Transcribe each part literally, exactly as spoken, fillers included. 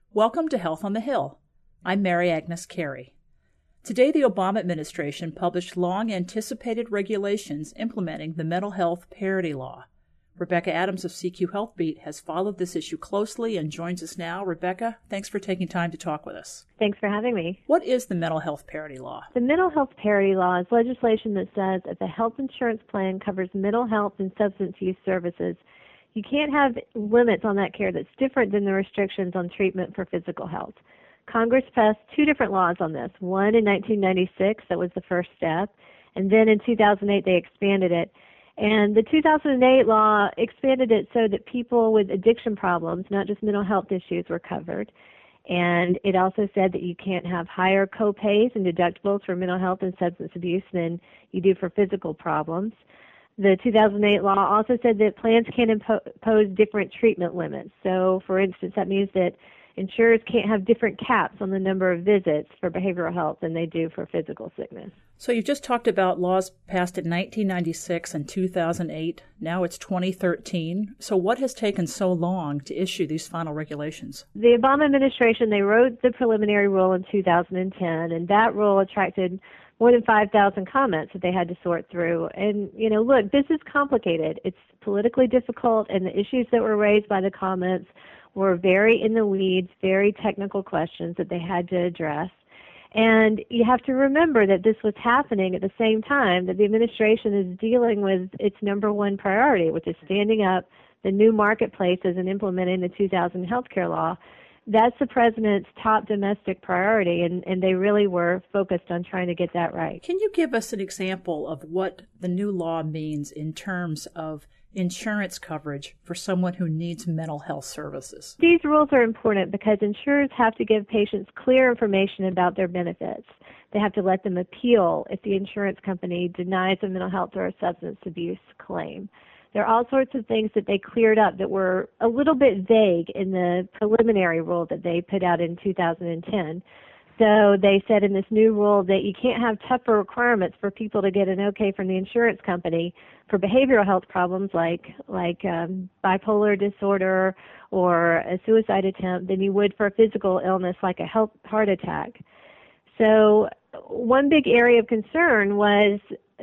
Welcome to Health on the Hill. I'm Mary Agnes Carey. Today, the Obama administration published long-anticipated regulations implementing the Mental Health Parity Law. Rebecca Adams of C Q Health Beat has followed this issue closely and joins us now. Rebecca, thanks for taking time to talk with us. Thanks for having me. What is the Mental Health Parity Law? The Mental Health Parity Law is legislation that says if a health insurance plan covers mental health and substance use services, you can't have limits on that care that's different than the restrictions on treatment for physical health. Congress passed two different laws on this, one in nineteen ninety-six, that was the first step, and then in two thousand eight they expanded it. And the two thousand eight law expanded it so that people with addiction problems, not just mental health issues, were covered. And it also said that you can't have higher co-pays and deductibles for mental health and substance abuse than you do for physical problems. The two thousand eight law also said that plans can impo- impose different treatment limits. So, for instance, that means that insurers can't have different caps on the number of visits for behavioral health than they do for physical sickness. So you've just talked about laws passed in nineteen ninety-six and two thousand eight. Now it's twenty thirteen. So what has taken so long to issue these final regulations? The Obama administration, they wrote the preliminary rule in two thousand ten, and that rule attracted more than five thousand comments that they had to sort through. And, you know, look, this is complicated. It's politically difficult, and the issues that were raised by the comments were very in the weeds, very technical questions that they had to address. And you have to remember that this was happening at the same time that the administration is dealing with its number one priority, which is standing up the new marketplaces and implementing the two thousand healthcare law. That's the president's top domestic priority, and, and they really were focused on trying to get that right. Can you give us an example of what the new law means in terms of insurance coverage for someone who needs mental health services? These rules are important because insurers have to give patients clear information about their benefits. They have to let them appeal if the insurance company denies a mental health or a substance abuse claim. There are all sorts of things that they cleared up that were a little bit vague in the preliminary rule that they put out in two thousand ten. So they said in this new rule that you can't have tougher requirements for people to get an okay from the insurance company for behavioral health problems like like um, bipolar disorder or a suicide attempt than you would for a physical illness like a health, heart attack. So one big area of concern was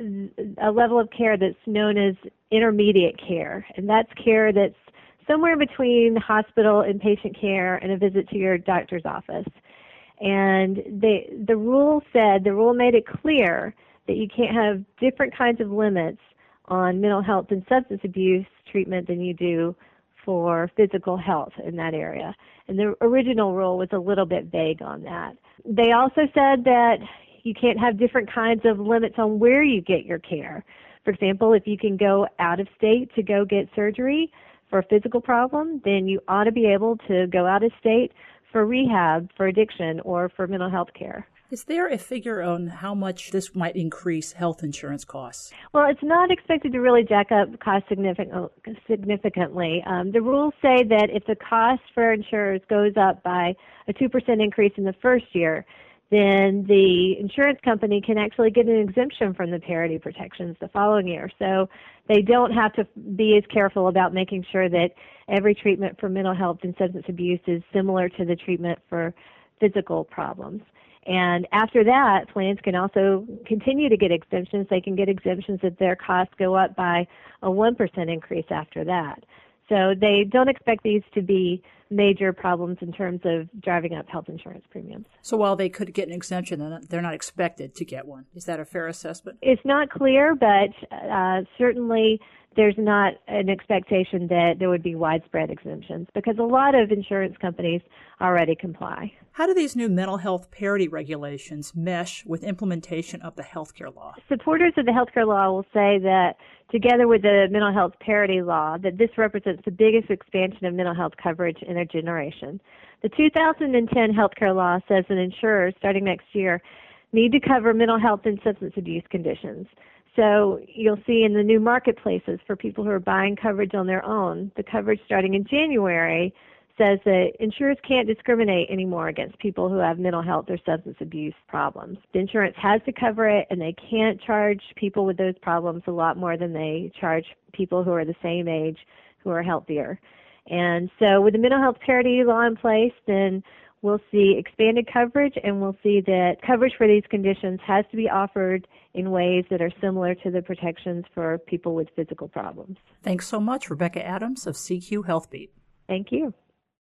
a level of care that's known as intermediate care, and that's care that's somewhere between hospital inpatient care and a visit to your doctor's office. And they, the rule said, the rule made it clear that you can't have different kinds of limits on mental health and substance abuse treatment than you do for physical health in that area. And the original rule was a little bit vague on that. They also said that you can't have different kinds of limits on where you get your care. For example, if you can go out of state to go get surgery for a physical problem, then you ought to be able to go out of state for rehab, for addiction, or for mental health care. Is there a figure on how much this might increase health insurance costs? Well, it's not expected to really jack up costs significant, significantly. Um, the rules say that if the cost for insurers goes up by a two percent increase in the first year, then the insurance company can actually get an exemption from the parity protections the following year. So they don't have to be as careful about making sure that every treatment for mental health and substance abuse is similar to the treatment for physical problems. And after that, plans can also continue to get exemptions. They can get exemptions if their costs go up by a one percent increase after that. So they don't expect these to be major problems in terms of driving up health insurance premiums. So while they could get an exemption, they're not, they're not expected to get one. Is that a fair assessment? It's not clear, but uh, certainly there's not an expectation that there would be widespread exemptions because a lot of insurance companies already comply. How do these new mental health parity regulations mesh with implementation of the healthcare law? Supporters of the healthcare law will say that together with the mental health parity law, that this represents the biggest expansion of mental health coverage in a generation. The two thousand ten healthcare law says that insurers, starting next year, need to cover mental health and substance abuse conditions. So you'll see in the new marketplaces for people who are buying coverage on their own, the coverage starting in January says that insurers can't discriminate anymore against people who have mental health or substance abuse problems. The insurance has to cover it, and they can't charge people with those problems a lot more than they charge people who are the same age who are healthier. And so with the mental health parity law in place, then we'll see expanded coverage, and we'll see that coverage for these conditions has to be offered in ways that are similar to the protections for people with physical problems. Thanks so much, Rebecca Adams of C Q HealthBeat. Thank you.